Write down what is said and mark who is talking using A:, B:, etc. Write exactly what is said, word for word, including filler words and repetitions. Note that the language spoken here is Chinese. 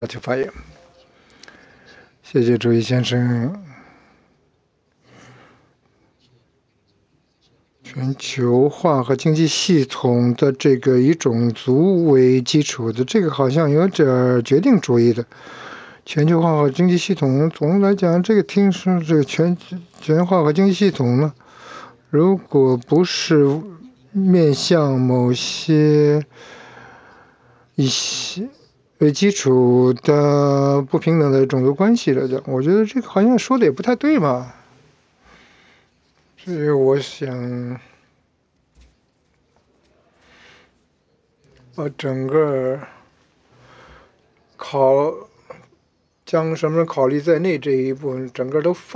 A: 就发言。谢谢主席先生。全球化和经济系统的这个以种族为基础的，这个好像有点决定主义的。全球化和经济系统，总的来讲，这个听说这个全全球化和经济系统呢，如果不是面向某些一些为基础的不平等的种族关系来讲，我觉得这个好像说的也不太对嘛。所以我想把整个考将什么考虑在内这一部分整个都放